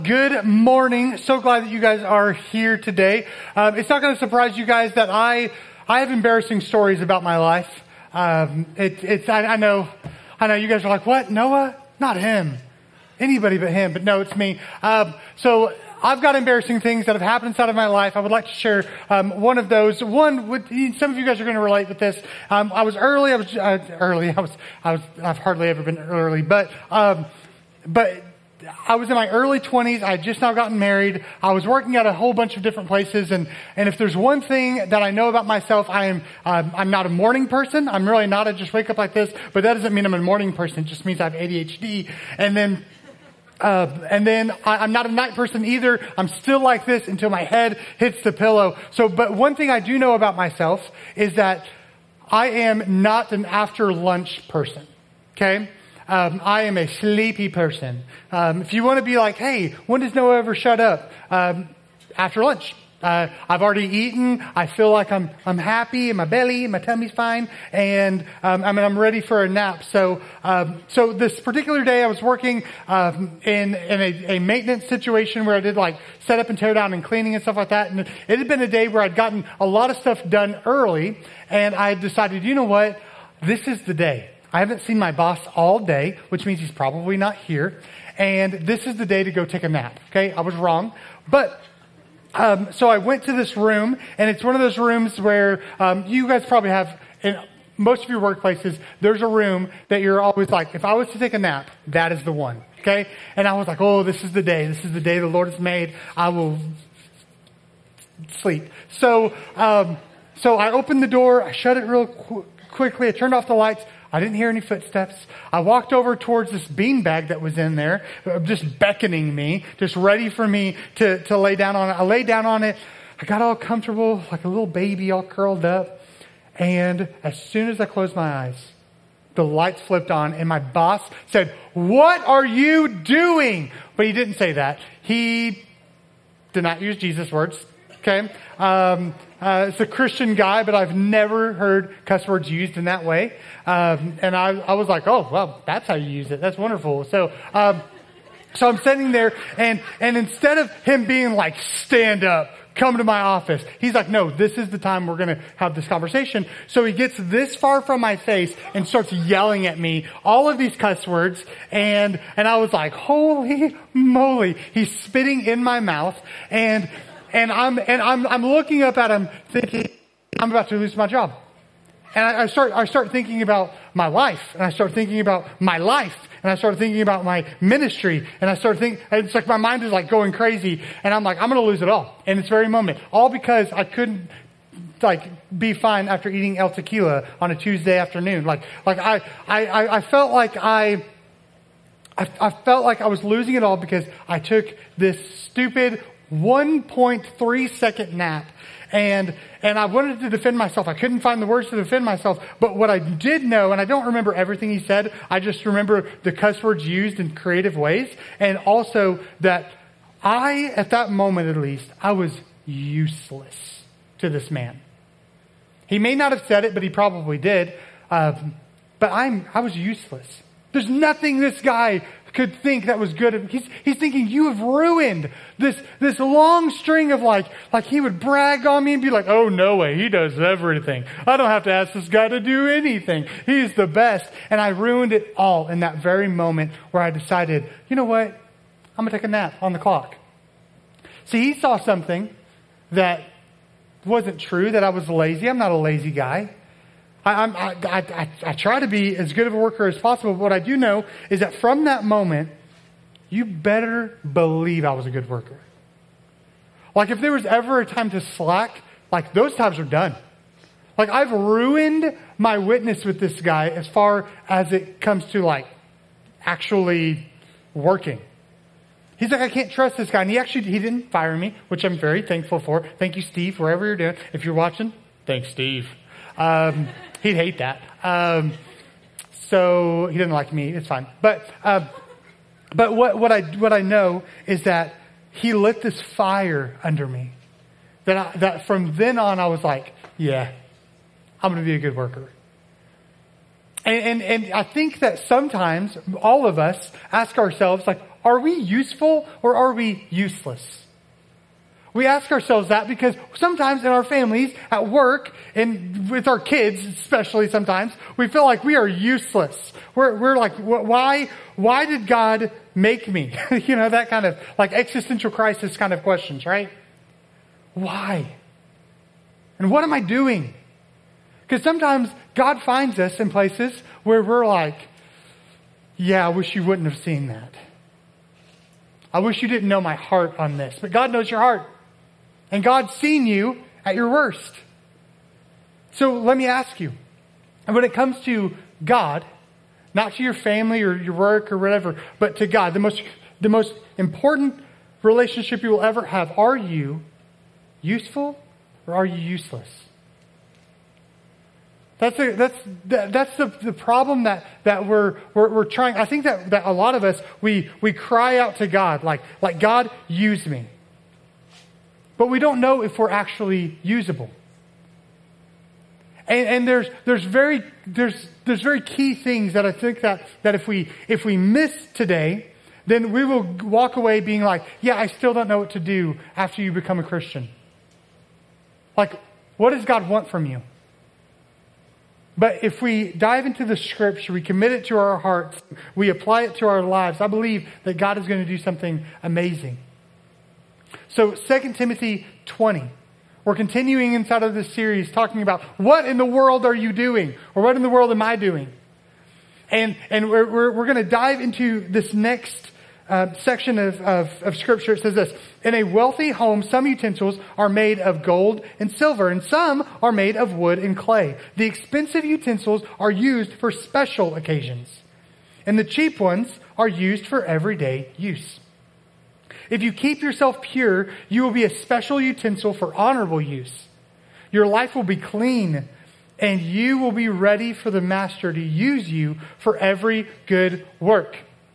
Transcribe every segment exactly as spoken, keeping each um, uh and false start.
Good morning. So glad that you guys are here today. Um, it's not going to surprise you guys that I I have embarrassing stories about my life. Um, it, it's I, I know I know you guys are like, what? Noah? Not him. Anybody but him. But no, it's me. Um, so I've got embarrassing things that have happened inside of my life. I would like to share um, one of those. One with some of you guys are going to relate with this. Um, I was early. I was uh, early. I was. I was. I've hardly ever been early, but um, but. I was in my early twenties. I had just now gotten married. I was working at a whole bunch of different places. And, and if there's one thing that I know about myself, I am, um, I'm not a morning person. I'm really not. I just wake up like this, but that doesn't mean I'm a morning person. It just means I have A D H D. And then, uh, and then I, I'm not a night person either. I'm still like this until my head hits the pillow. So, but one thing I do know about myself is that I am not an after lunch person. Okay. Um, I am a sleepy person. Um, if you want to be like, hey, when does Noah ever shut up? Um, after lunch. Uh, I've already eaten. I feel like I'm I'm happy in my belly, my tummy's fine, and um, I mean I'm ready for a nap. So um, so this particular day I was working um, in in a, a maintenance situation where I did like set up and tear down and cleaning and stuff like that. And it had been a day where I'd gotten a lot of stuff done early, and I decided, you know what, this is the day. I haven't seen my boss all day, which means he's probably not here. And this is the day to go take a nap. Okay, I was wrong. But, um, so I went to this room, and it's one of those rooms where um, you guys probably have, in most of your workplaces, there's a room that you're always like, if I was to take a nap, that is the one. Okay? And I was like, oh, this is the day. This is the day the Lord has made. I will sleep. So, um, so I opened the door. I shut it real qu- quickly. I turned off the lights. I didn't hear any footsteps. I walked over towards this beanbag that was in there, just beckoning me, just ready for me to, to lay down on it. I laid down on it. I got all comfortable, like a little baby, all curled up. And as soon as I closed my eyes, the lights flipped on, and my boss said, "What are you doing?" But he didn't say that. He did not use Jesus words. Okay. Um, uh, it's a Christian guy, but I've never heard cuss words used in that way. Um, and I, I was like, oh, well, that's how you use it. That's wonderful. So, um, so I'm sitting there, and, and instead of him being like, stand up, come to my office, he's like, no, this is the time we're going to have this conversation. So he gets this far from my face and starts yelling at me all of these cuss words. And, and I was like, holy moly, he's spitting in my mouth. And, And I'm and I'm I'm looking up at him, thinking I'm about to lose my job. And I, I start I start thinking about my life, and I start thinking about my life, and I start thinking about my ministry, and I start thinking it's like my mind is like going crazy, and I'm like I'm going to lose it all in this very moment, all because I couldn't like be fine after eating El Tequila on a Tuesday afternoon. Like like I I I felt like I. I, I felt like I was losing it all because I took this stupid one point three second nap, and and I wanted to defend myself. I couldn't find the words to defend myself, but what I did know, and I don't remember everything he said, I just remember the cuss words used in creative ways, and also that I, at that moment at least, I was useless to this man. He may not have said it, but he probably did, um, but I'm I was useless. There's nothing this guy could think that was good. He's, he's thinking, you have ruined this, this long string of like, like he would brag on me and be like, oh, no way. He does everything. I don't have to ask this guy to do anything. He's the best. And I ruined it all in that very moment where I decided, you know what? I'm going to take a nap on the clock. See, he saw something that wasn't true, that I was lazy. I'm not a lazy guy. I, I, I, I, I try to be as good of a worker as possible, but what I do know is that from that moment, you better believe I was a good worker. Like if there was ever a time to slack, like those times are done. Like I've ruined my witness with this guy as far as it comes to like actually working. He's like, I can't trust this guy. And he actually, he didn't fire me, which I'm very thankful for. Thank you, Steve, wherever you're doing. If you're watching, thanks, Steve. Um, he'd hate that. Um, so he didn't like me. It's fine. But, uh, but what, what I, what I know is that he lit this fire under me that I, that from then on I was like, yeah, I'm going to be a good worker. And, and, and I think that sometimes all of us ask ourselves, like, Are we useful or are we useless? We ask ourselves that because sometimes in our families, at work, and with our kids especially sometimes, we feel like we are useless. We're, we're like, why, why did God make me? You know, that kind of like existential crisis kind of questions, right? Why? And what am I doing? Because sometimes God finds us in places where we're like, yeah, I wish you wouldn't have seen that. I wish you didn't know my heart on this. But God knows your heart. And God's seen you at your worst. So let me ask you, when it comes to God, not to your family or your work or whatever, but to God, the most, the most important relationship you will ever have, are you useful or are you useless? That's a, that's that's the, the problem that that we're, we're we're trying. I think that, that a lot of us we we cry out to God like like God, use me. But we don't know if we're actually usable. And, and there's there's very there's there's very key things that I think that, that if we if we miss today, then we will walk away being like, yeah, I still don't know what to do after you become a Christian. Like, what does God want from you? But if we dive into the scripture, we commit it to our hearts, we apply it to our lives, I believe that God is going to do something amazing. So Second Timothy twenty, we're continuing inside of this series talking about what in the world are you doing? Or what in the world am I doing? And and we're, we're, we're going to dive into this next uh, section of, of, of scripture. It says this: in a wealthy home, some utensils are made of gold and silver, and some are made of wood and clay. The expensive utensils are used for special occasions, and the cheap ones are used for everyday use. If you keep yourself pure, you will be a special utensil for honorable use. Your life will be clean, and you will be ready for the master to use you for every good work.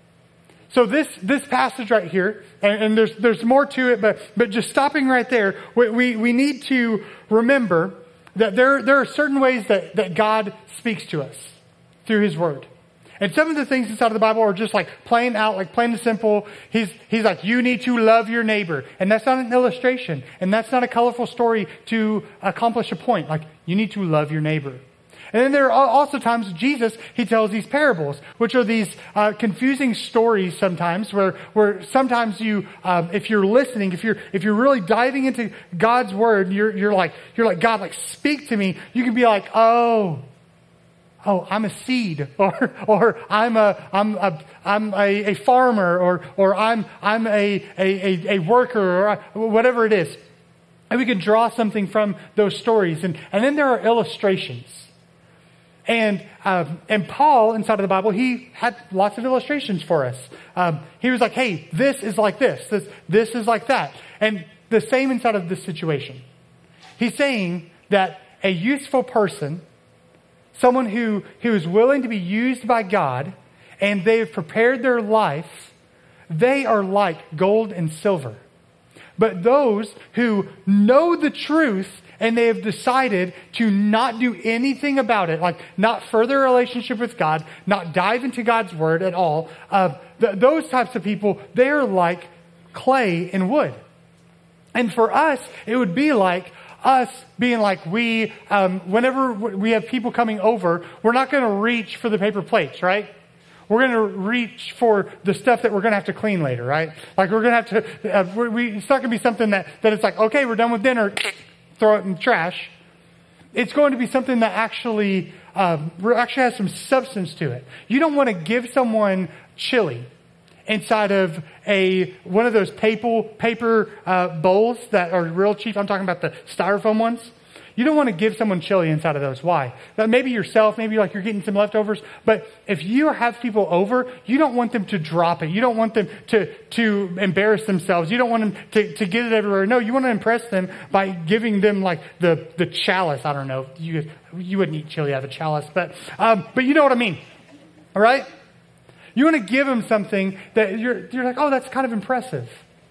So this this passage right here, and, and there's there's more to it, but but just stopping right there, we we, we need to remember that there there are certain ways that, that God speaks to us through His Word. And some of the things inside of the Bible are just like plain out, like plain and simple. He's, he's like, you need to love your neighbor. And that's not an illustration. And that's not a colorful story to accomplish a point. Like, you need to love your neighbor. And then there are also times Jesus, He tells these parables, which are these uh, confusing stories sometimes, where where sometimes you, um, if you're listening, if you're if you're really diving into God's Word, you're you're like you're like God, like speak to me. You can be like, oh. Oh, I'm a seed, or or I'm a I'm a I'm a, a farmer, or or I'm I'm a a, a worker, or whatever it is, and we can draw something from those stories, and and then there are illustrations, and um, and Paul inside of the Bible, he had lots of illustrations for us. Um, he was like, hey, this is like this, this this is like that, and the same inside of this situation. He's saying that a useful person, someone who, who is willing to be used by God, and they've prepared their life, they are like gold and silver. But those who know the truth and they have decided to not do anything about it, like not further a relationship with God, not dive into God's Word at all, uh, th- those types of people, they're like clay and wood. And for us, it would be like us being like we, um, whenever we have people coming over, we're not going to reach for the paper plates, right? We're going to reach for the stuff that we're going to have to clean later, right? Like we're going to have to, uh, we, we, it's not going to be something that, that it's like, okay, we're done with dinner, throw it in the trash. It's going to be something that actually, um, actually has some substance to it. You don't want to give someone chili inside of a one of those paper paper uh, bowls that are real cheap. I'm talking about the styrofoam ones. You don't want to give someone chili inside of those. Why? Now, maybe yourself, maybe like you're getting some leftovers. But if you have people over, you don't want them to drop it. You don't want them to to embarrass themselves. You don't want them to, to get it everywhere. No, you want to impress them by giving them like the the chalice. I don't know. You you wouldn't eat chili out of a chalice, but um, but you know what I mean, all right? You want to give them something that you're you're like, oh, that's kind of impressive.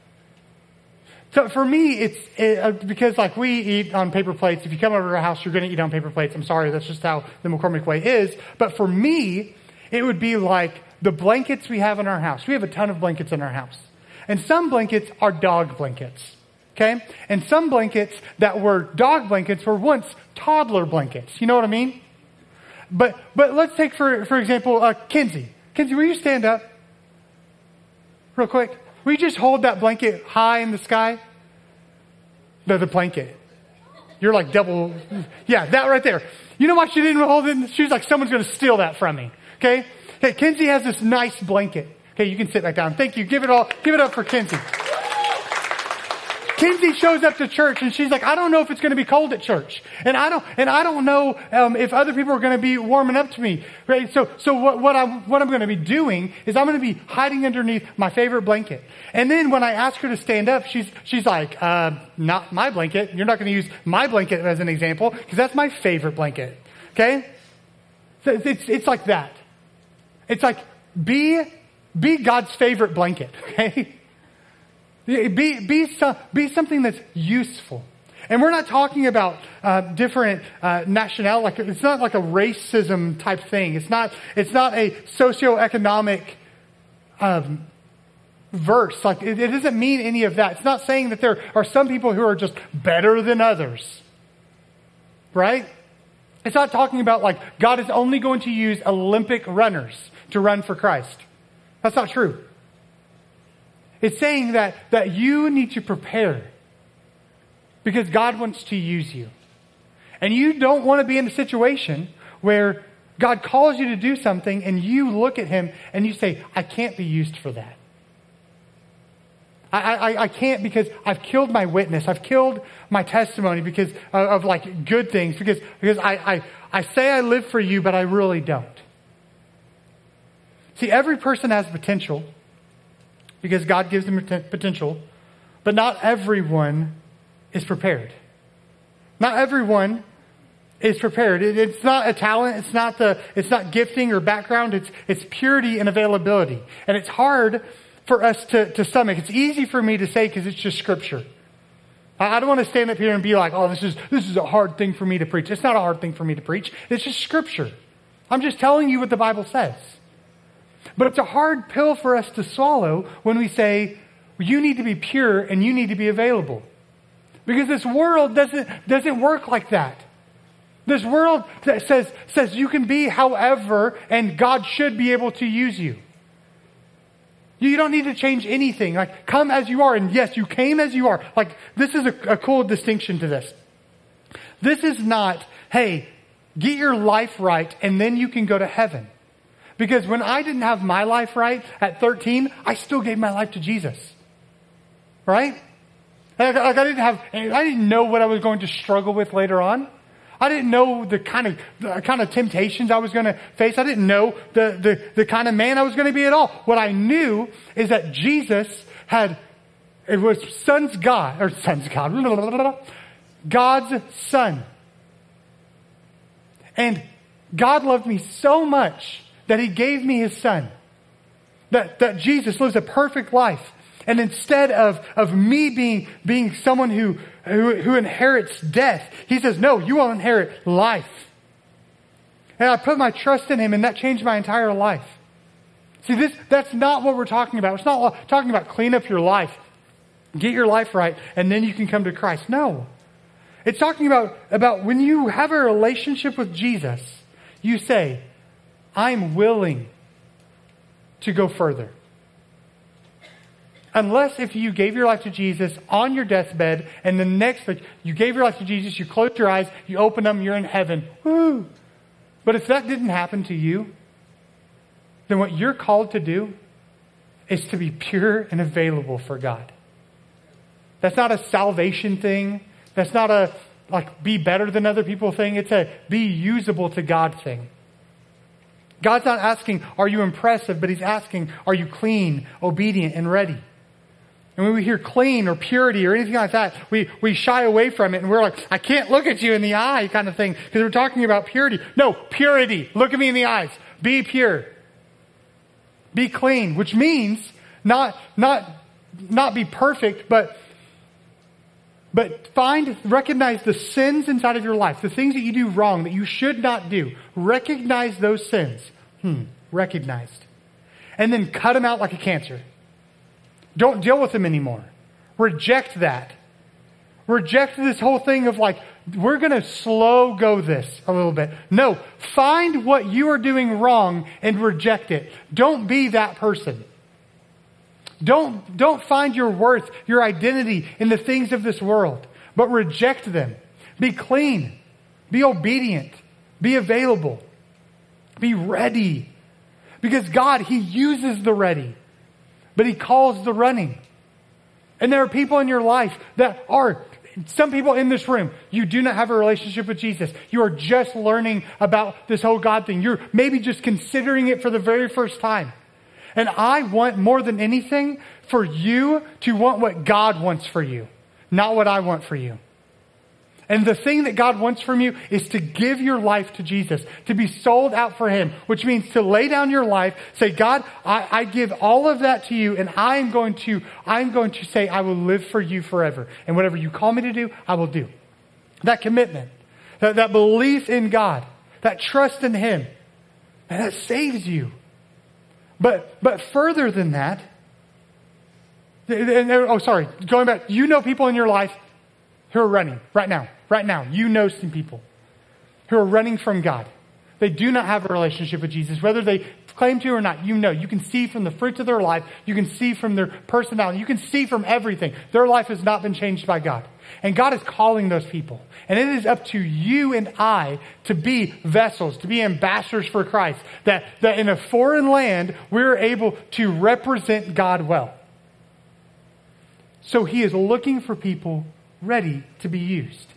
So for me, it's it, uh, because like we eat on paper plates. If you come over to our house, you're going to eat on paper plates. I'm sorry, that's just how the McCormick way is. But for me, it would be like the blankets we have in our house. We have a ton of blankets in our house. And some blankets are dog blankets. Okay? And some blankets that were dog blankets were once toddler blankets. You know what I mean? But but let's take, for, for example, uh, Kinsey. Kinsey, will you stand up? Real quick. Will you just hold that blanket high in the sky? No, the blanket. You're like double. Yeah, that right there. You know why she didn't hold it? She was like, someone's going to steal that from me. Okay? Okay, Kinsey has this nice blanket. Okay, you can sit back down. Thank you. Give it all. Give it up for Kinsey. Kinsey shows up to church and she's like, I don't know if it's going to be cold at church. And I don't, and I don't know um, if other people are going to be warming up to me. Right? So, so what, what I'm, what I'm going to be doing is I'm going to be hiding underneath my favorite blanket. And then when I ask her to stand up, she's, she's like, uh, not my blanket. You're not going to use my blanket as an example because that's my favorite blanket. Okay? So it's, it's like that. It's like, be, be God's favorite blanket. Okay? Be, be, some, be something that's useful. And we're not talking about uh, different uh, nationality. Like, it's not like a racism type thing. It's not, it's not a socioeconomic um, verse. Like, it, it doesn't mean any of that. It's not saying that there are some people who are just better than others. Right? It's not talking about like God is only going to use Olympic runners to run for Christ. That's not true. It's saying that, that you need to prepare because God wants to use you. And you don't want to be in a situation where God calls you to do something and you look at him and you say, I can't be used for that. I, I, I can't because I've killed my witness. I've killed my testimony because of, of like good things. Because, because I, I, I say I live for you, but I really don't. See, every person has potential. Because God gives them potential, but not everyone is prepared. Not everyone is prepared. It, it's not a talent. It's not the. It's not gifting or background. It's it's purity and availability, and it's hard for us to, to stomach. It's easy for me to say because it's just scripture. I, I don't want to stand up here and be like, "Oh, this is this is a hard thing for me to preach." It's not a hard thing for me to preach. It's just scripture. I'm just telling you what the Bible says. But it's a hard pill for us to swallow when we say, you need to be pure and you need to be available. Because this world doesn't, doesn't work like that. This world that says, says you can be however and God should be able to use you. You don't need to change anything. Like, come as you are. And yes, you came as you are. Like, this is a, a cool distinction to this. This is not, hey, get your life right and then you can go to heaven. Because when I didn't have my life right at thirteen, I still gave my life to Jesus. Right? Like, like I didn't have, I didn't know what I was going to struggle with later on. I didn't know the kind of the kind of temptations I was going to face. I didn't know the, the, the kind of man I was going to be at all. What I knew is that Jesus had, it was son's God, or son's God, God's son. And God loved me so much that he gave me his son. That, that Jesus lives a perfect life. And instead of, of me being, being someone who, who, who inherits death, he says, no, you will inherit life. And I put my trust in him and that changed my entire life. See, this, that's not what we're talking about. It's not talking about clean up your life, get your life right, and then you can come to Christ. No. It's talking about, about when you have a relationship with Jesus, you say, I'm willing to go further. Unless if you gave your life to Jesus on your deathbed and the next, like, you gave your life to Jesus, you closed your eyes, you open them, you're in heaven. Woo! But if that didn't happen to you, then what you're called to do is to be pure and available for God. That's not a salvation thing. That's not a, like, be better than other people thing. It's a be usable to God thing. God's not asking, are you impressive? But he's asking, are you clean, obedient, and ready? And when we hear clean or purity or anything like that, we, we shy away from it. And we're like, I can't look at you in the eye kind of thing. Because we're talking about purity. No, purity. Look at me in the eyes. Be pure. Be clean. Which means not, not, not be perfect, but But find, recognize the sins inside of your life, the things that you do wrong, that you should not do. Recognize those sins. Hmm, recognized. and then cut them out like a cancer. Don't deal with them anymore. Reject that. Reject this whole thing of like, we're going to slow go this a little bit. No, find what you are doing wrong and reject it. Don't be that person. Don't, don't find your worth, your identity in the things of this world, but reject them. Be clean. Be obedient. Be available. Be ready. Because God, He uses the ready, but He calls the running. And there are people in your life that are, some people in this room, you do not have a relationship with Jesus. You are just learning about this whole God thing. You're maybe just considering it for the very first time. And I want more than anything for you to want what God wants for you, not what I want for you. And the thing that God wants from you is to give your life to Jesus, to be sold out for Him, which means to lay down your life, say, God, I, I give all of that to you, and I am going to, I'm going to say, I will live for you forever. And whatever you call me to do, I will do. That commitment, that, that belief in God, that trust in Him, and that saves you. But, but further than that, and, and, oh, sorry, going back, you know people in your life who are running right now. Right now, you know some people who are running from God. They do not have a relationship with Jesus. Whether they claim to or not, you know. You can see from the fruits of their life. You can see from their personality. You can see from everything. Their life has not been changed by God. And God is calling those people. And it is up to you and I to be vessels, to be ambassadors for Christ. That, that in a foreign land, we're able to represent God well. So He is looking for people ready to be used.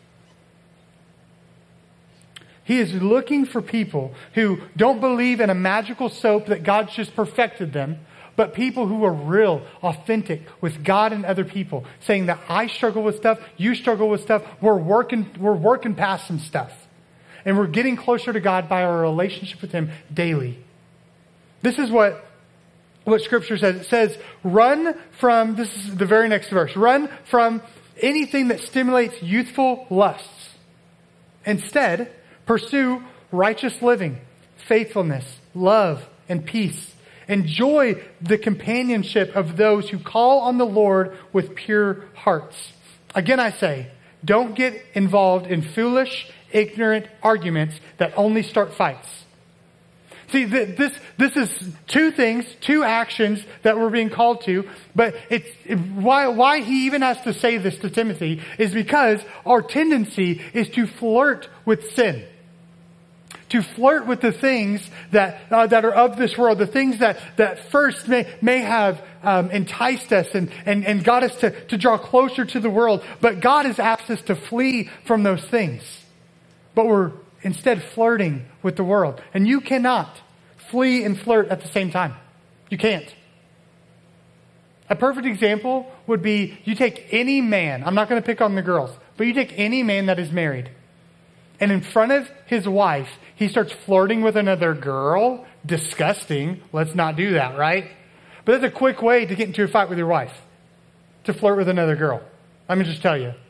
He is looking for people who don't believe in a magical soap that God's just perfected them, but people who are real, authentic with God and other people, saying that I struggle with stuff, you struggle with stuff, we're working, we're working past some stuff. And we're getting closer to God by our relationship with Him daily. This is what, what Scripture says. It says, run from, this is the very next verse, run from anything that stimulates youthful lusts. Instead, pursue righteous living, faithfulness, love, and peace. Enjoy the companionship of those who call on the Lord with pure hearts. Again, I say, don't get involved in foolish, ignorant arguments that only start fights. See, this, this is two things, two actions that we're being called to, but it's why, why he even has to say this to Timothy is because our tendency is to flirt with sin. To flirt with the things that uh, that are of this world, the things that, that first may, may have um, enticed us and, and, and got us to, to draw closer to the world. But God has asked us to flee from those things. But we're instead flirting with the world. And you cannot flee and flirt at the same time. You can't. A perfect example would be you take any man, I'm not going to pick on the girls, but you take any man that is married, and in front of his wife, he starts flirting with another girl. Disgusting. Let's not do that, right? But that's a quick way to get into a fight with your wife. To flirt with another girl. Let me just tell you.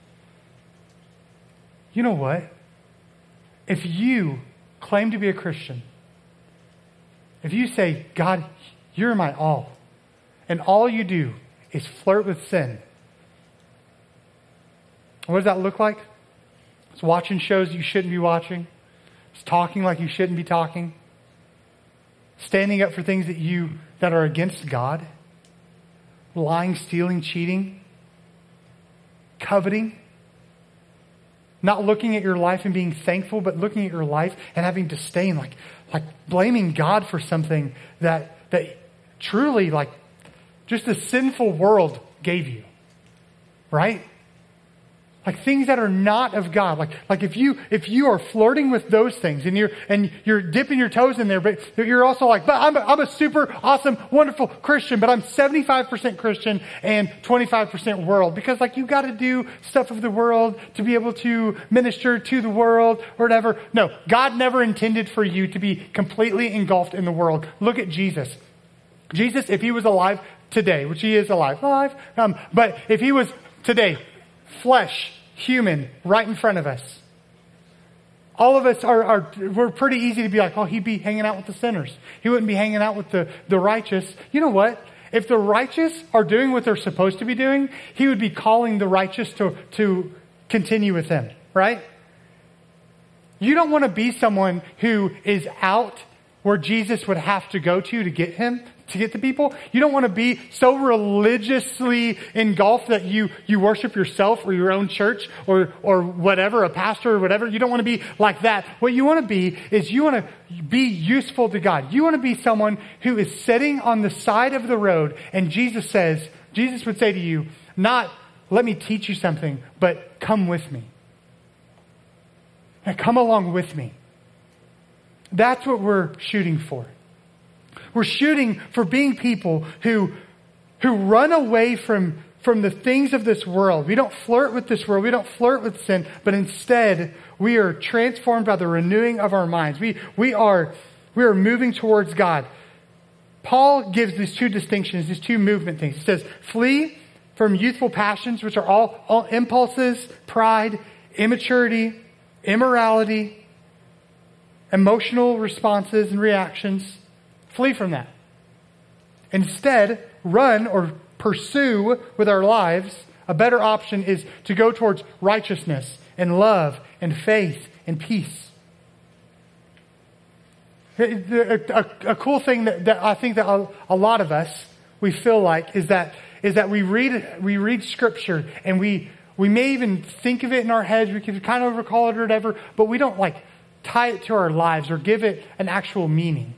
You know what? If you claim to be a Christian, if you say, God, you're my all, and all you do is flirt with sin, what does that look like? It's watching shows you shouldn't be watching. It's talking like you shouldn't be talking. Standing up for things that you that are against God. Lying, stealing, cheating. Coveting. Not looking at your life and being thankful, but looking at your life and having disdain, like like blaming God for something that that truly like just the sinful world gave you. Right? Like things that are not of God. Like, like if you, if you are flirting with those things and you're, and you're dipping your toes in there, but you're also like, but I'm a, I'm a super awesome, wonderful Christian, but I'm seventy-five percent Christian and twenty-five percent world. Because like you got to do stuff of the world to be able to minister to the world or whatever. No, God never intended for you to be completely engulfed in the world. Look at Jesus. Jesus, if He was alive today, which He is alive, alive, um, but if He was today, flesh, human, right in front of us. All of us are, are, we're pretty easy to be like, oh, he'd be hanging out with the sinners. He wouldn't be hanging out with the, the righteous. You know what? If the righteous are doing what they're supposed to be doing, he would be calling the righteous to, to continue with him, right? You don't want to be someone who is out where Jesus would have to go to to get him, to get the people. You don't want to be so religiously engulfed that you, you worship yourself or your own church or, or whatever, a pastor or whatever. You don't want to be like that. What you want to be is you want to be useful to God. You want to be someone who is sitting on the side of the road, and Jesus says, Jesus would say to you, not, let me teach you something, but come with me. Now come along with me. That's what we're shooting for. We're shooting for being people who, who run away from, from the things of this world. We don't flirt with this world. We don't flirt with sin, but instead we are transformed by the renewing of our minds. We, we are, we are moving towards God. Paul gives these two distinctions, these two movement things. He says, flee from youthful passions, which are all, all impulses, pride, immaturity, immorality, emotional responses and reactions. Flee from that. Instead, run or pursue with our lives. A better option is to go towards righteousness and love and faith and peace. A, a, a cool thing that, that I think that a, a lot of us, we feel like, is that is that we read we read Scripture and we we may even think of it in our heads. We can kind of recall it or whatever, but we don't like tie it to our lives or give it an actual meaning.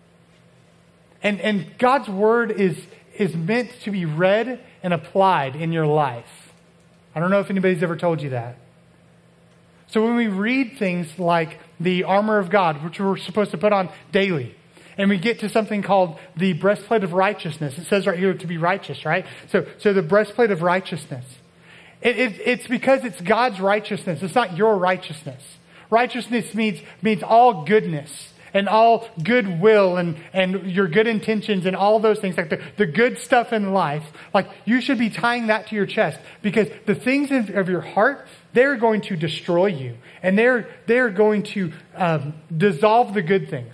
And and God's word is is meant to be read and applied in your life. I don't know if anybody's ever told you that. So when we read things like the armor of God, which we're supposed to put on daily, and we get to something called the breastplate of righteousness. It says right here to be righteous, right? So so the breastplate of righteousness. It, it, it's because it's God's righteousness. It's not your righteousness. Righteousness means means all goodness and all goodwill and, and your good intentions and all those things, like the, the good stuff in life. Like you should be tying that to your chest, because the things in, of your heart, they're going to destroy you, and they're they're going to um, dissolve the good things.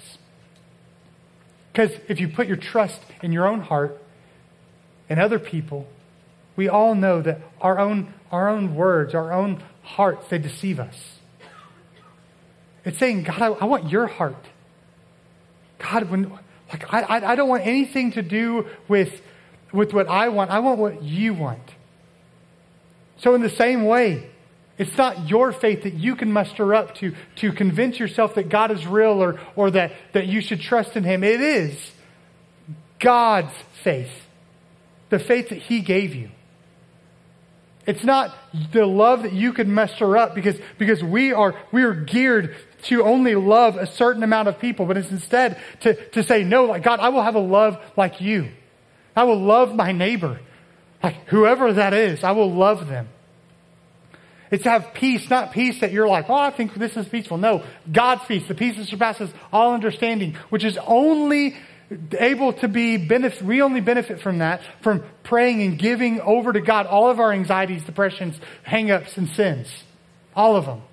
Because if you put your trust in your own heart and other people, we all know that our own our own words, our own hearts, they deceive us. It's saying, God, I, I want your heart. God, when like I, I I don't want anything to do with with what I want. I want what you want. So in the same way, it's not your faith that you can muster up to, to convince yourself that God is real or, or that, that you should trust in him. It is God's faith. The faith that he gave you. It's not the love that you could muster up because, because we are we are geared to only love a certain amount of people, but it's instead to, to say, no, like God, I will have a love like you. I will love my neighbor. Like whoever that is, I will love them. It's to have peace, not peace that you're like, oh, I think this is peaceful. No, God's peace, the peace that surpasses all understanding, which is only able to be benefit. We only benefit from that, from praying and giving over to God all of our anxieties, depressions, hang-ups, and sins. All of them.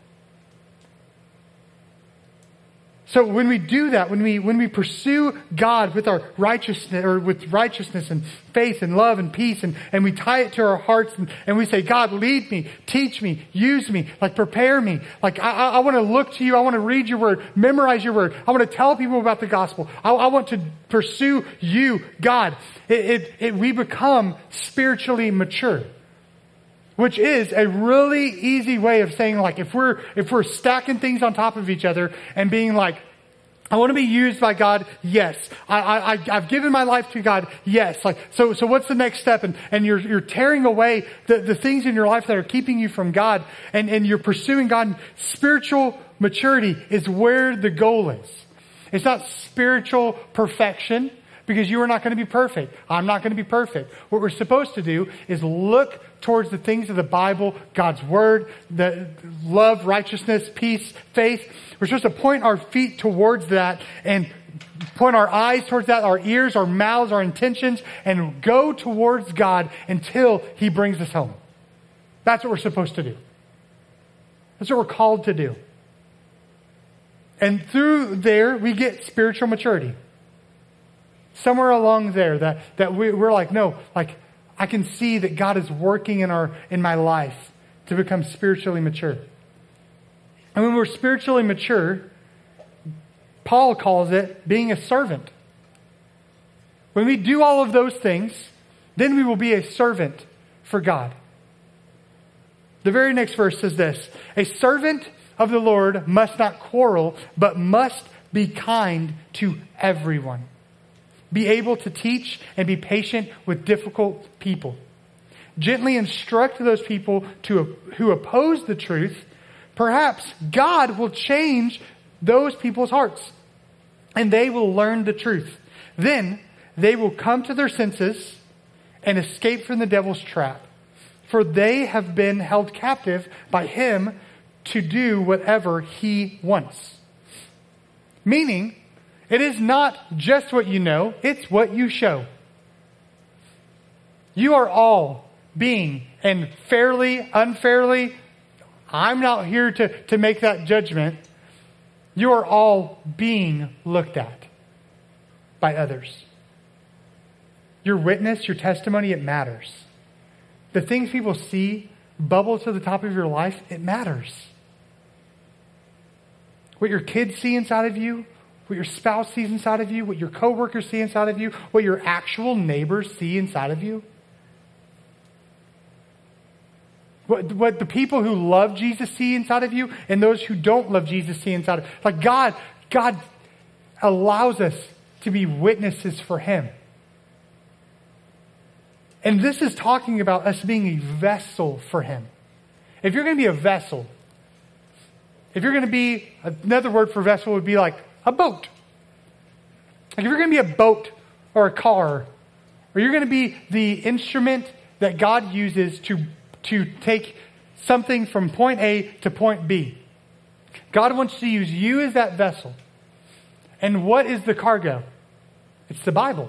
So when we do that, when we when we pursue God with our righteousness or with righteousness and faith and love and peace, and, and we tie it to our hearts and, and we say, God, lead me, teach me, use me, like prepare me. Like I, I want to look to you. I want to read your word, memorize your word. I want to tell people about the gospel. I, I want to pursue you, God. It, it, it, we become spiritually mature. Which is a really easy way of saying, like, if we're if we're stacking things on top of each other and being like, I want to be used by God, yes. I, I, I've given my life to God, yes. Like, so so what's the next step? And and you're you're tearing away the, the things in your life that are keeping you from God, and, and you're pursuing God. Spiritual maturity is where the goal is. It's not spiritual perfection, because you are not going to be perfect. I'm not going to be perfect. What we're supposed to do is look towards the things of the Bible, God's word, the love, righteousness, peace, faith. We're supposed to point our feet towards that and point our eyes towards that, our ears, our mouths, our intentions, and go towards God until he brings us home. That's what we're supposed to do. That's what we're called to do. And through there, we get spiritual maturity. Somewhere along there that, that we, we're like, no, like I can see that God is working in our in my life to become spiritually mature. And when we're spiritually mature, Paul calls it being a servant. When we do all of those things, then we will be a servant for God. The very next verse says this: a servant of the Lord must not quarrel, but must be kind to everyone. Be able to teach and be patient with difficult people. Gently instruct those people to, who oppose the truth. Perhaps God will change those people's hearts, and they will learn the truth. Then they will come to their senses and escape from the devil's trap. For they have been held captive by him to do whatever he wants. Meaning, it is not just what you know, it's what you show. You are all being, and fairly, unfairly, I'm not here to, to make that judgment. You are all being looked at by others. Your witness, your testimony, it matters. The things people see bubble to the top of your life, it matters. What your kids see inside of you, what your spouse sees inside of you, what your coworkers see inside of you, what your actual neighbors see inside of you. What, what the people who love Jesus see inside of you, and those who don't love Jesus see inside of you. Like God, God allows us to be witnesses for Him. And this is talking about us being a vessel for Him. If you're going to be a vessel, if you're going to be, another word for vessel would be like a boat. Like if you're going to be a boat or a car, or you're going to be the instrument that God uses to, to take something from point A to point B. God wants to use you as that vessel. And what is the cargo? It's the Bible.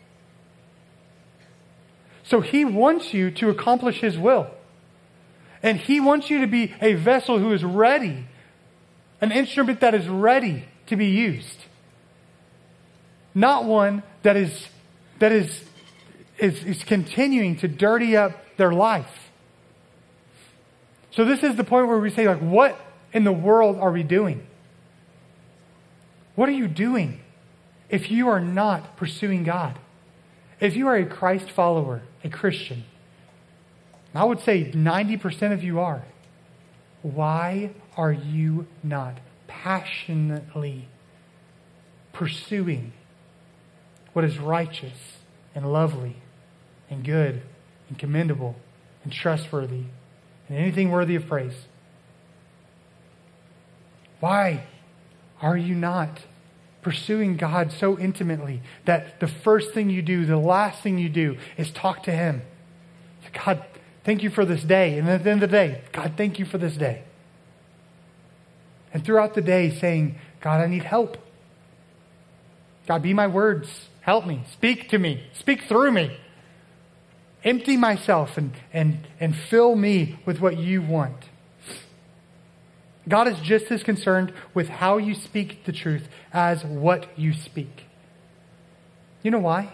So He wants you to accomplish His will. And He wants you to be a vessel who is ready. An instrument that is ready to be used. Not one that is that is is, is continuing to dirty up their life. So this is the point where we say, like, what in the world are we doing? What are you doing if you are not pursuing God? If you are a Christ follower, a Christian, I would say ninety percent of you are. Why are you not passionately pursuing what is righteous and lovely and good and commendable and trustworthy and anything worthy of praise? Why are you not pursuing God so intimately that the first thing you do, the last thing you do is talk to Him? God, thank you for this day. And at the end of the day, God, thank you for this day. And throughout the day saying, God, I need help. God, be my words. Help me. Speak to me. Speak through me. Empty myself and, and, and fill me with what you want. God is just as concerned with how you speak the truth as what you speak. You know why?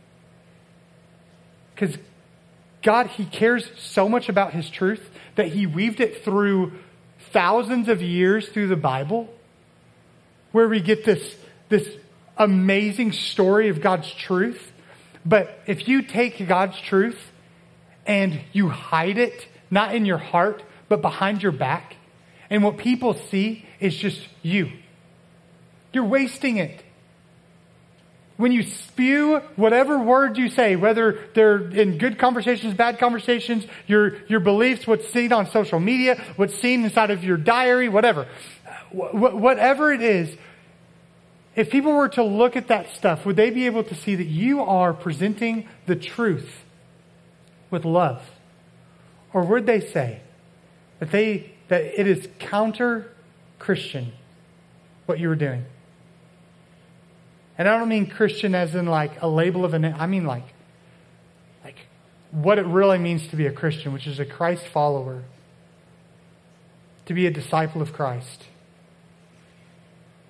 Because God, He cares so much about His truth that He weaved it through thousands of years through the Bible, where we get this, this amazing story of God's truth. But if you take God's truth and you hide it, not in your heart, but behind your back, and what people see is just you, you're wasting it. When you spew whatever words you say, whether they're in good conversations, bad conversations, your, your beliefs, what's seen on social media, what's seen inside of your diary, whatever, wh- whatever it is, if people were to look at that stuff, would they be able to see that you are presenting the truth with love? Or would they say that they that it is counter-Christian what you were doing? And I don't mean Christian as in like a label of an, I mean like, like what it really means to be a Christian, which is a Christ follower, to be a disciple of Christ.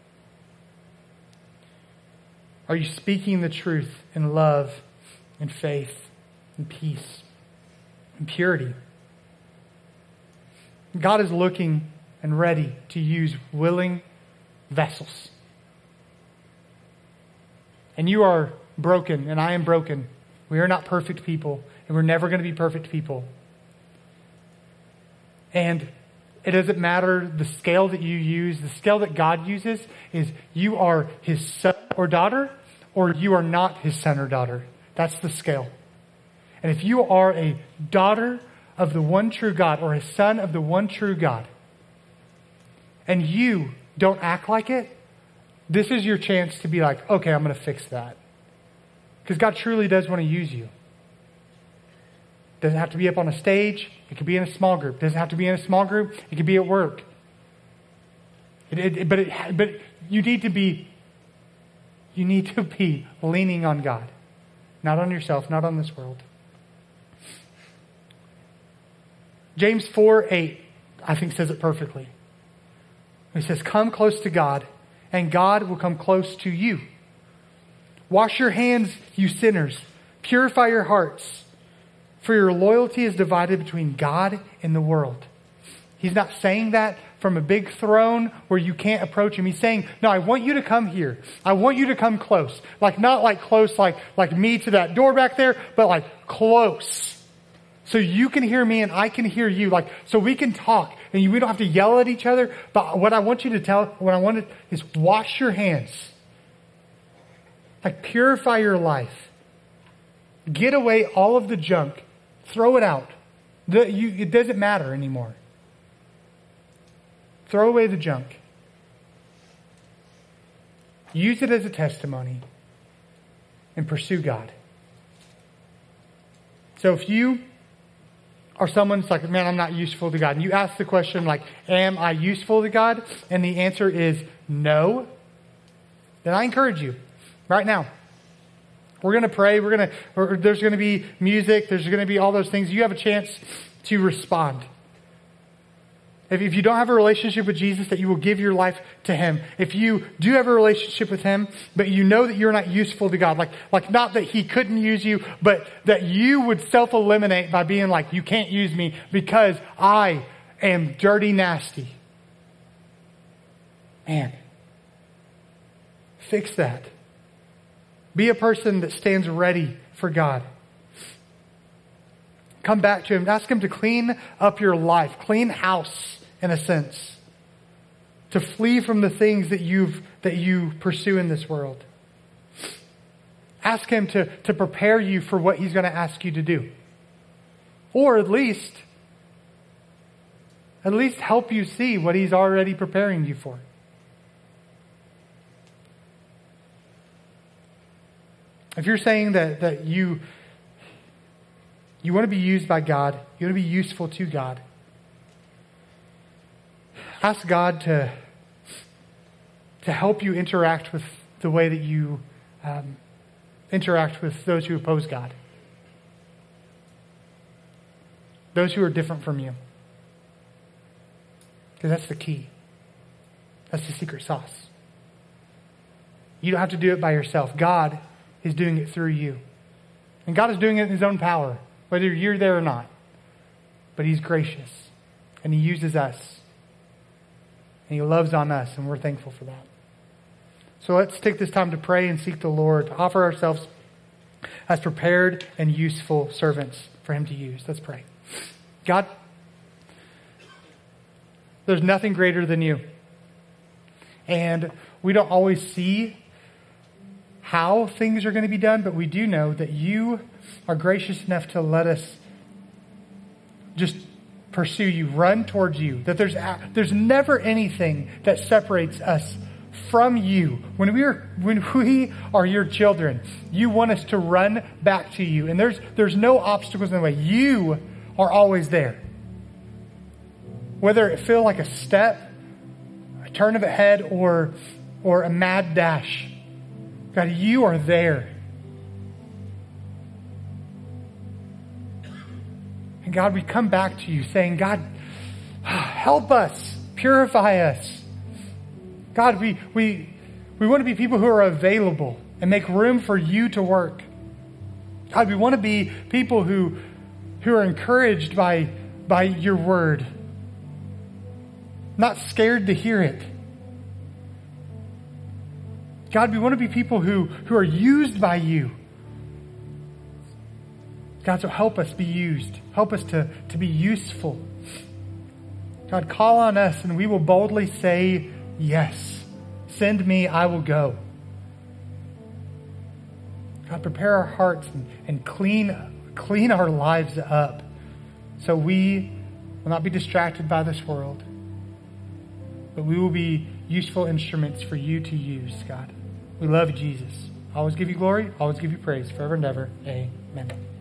Are you speaking the truth in love and faith and peace and purity? God is looking and ready to use willing vessels. And you are broken, and I am broken. We are not perfect people, and we're never going to be perfect people. And it doesn't matter the scale that you use. The scale that God uses is you are his son or daughter, or you are not his son or daughter. That's the scale. And if you are a daughter of the one true God, or a son of the one true God, and you don't act like it, this is your chance to be like, okay, I'm going to fix that. Because God truly does want to use you. Doesn't have to be up on a stage. It could be in a small group. Doesn't have to be in a small group. It could be at work. It, it, but it, but you need to be you need to be leaning on God, not on yourself, not on this world. James four eight, I think, says it perfectly. He says, "Come close to God, and God will come close to you. Wash your hands, you sinners. Purify your hearts. For your loyalty is divided between God and the world." He's not saying that from a big throne where you can't approach him. He's saying, no, I want you to come here. I want you to come close. Like, not like close like, like me to that door back there, but like close. So you can hear me and I can hear you. Like, so we can talk and we don't have to yell at each other. But what I want you to tell, what I want to, is wash your hands. Like, purify your life. Get away all of the junk. Throw it out. The, you, it doesn't matter anymore. Throw away the junk. Use it as a testimony and pursue God. So if you are someone that's like, man, I'm not useful to God, and you ask the question like, am I useful to God? And the answer is no, then I encourage you right now. We're going to pray. We're going to, there's going to be music. There's going to be all those things. You have a chance to respond. If, if you don't have a relationship with Jesus, that you will give your life to him. If you do have a relationship with him, but you know that you're not useful to God, like, like not that he couldn't use you, but that you would self-eliminate by being like, you can't use me because I am dirty, nasty. Man, fix that. Be a person that stands ready for God. Come back to him. Ask him to clean up your life. Clean house, in a sense. To flee from the things that you've that you pursue in this world. Ask him to, to prepare you for what he's going to ask you to do. Or at least, at least help you see what he's already preparing you for. If you're saying that, that you, you want to be used by God, you want to be useful to God, ask God to, to help you interact with the way that you um, interact with those who oppose God. Those who are different from you. Because that's the key. That's the secret sauce. You don't have to do it by yourself. God is doing it through you. And God is doing it in his own power, whether you're there or not. But he's gracious. And he uses us. And he loves on us, and we're thankful for that. So let's take this time to pray and seek the Lord, to offer ourselves as prepared and useful servants for him to use. Let's pray. God, there's nothing greater than you. And we don't always see how things are going to be done, but we do know that you are gracious enough to let us just pursue you, run towards you, that there's there's never anything that separates us from you. When we are when we are your children, you want us to run back to you, and there's there's no obstacles in the way. You are always there. Whether it feel like a step, a turn of a head, or or a mad dash, God, you are there. And God, we come back to you saying, God, help us, purify us. God, we we we want to be people who are available. and make room for you to work. God, we want to be people who, who are encouraged by, by your word, not scared to hear it. God, we want to be people who, who are used by you. God, so help us be used. Help us to, to be useful. God, call on us and we will boldly say, yes, send me, I will go. God, prepare our hearts and, and clean, clean our lives up so we will not be distracted by this world, but we will be useful instruments for you to use, God. We love Jesus. Always give you glory, always give you praise, forever and ever. Amen.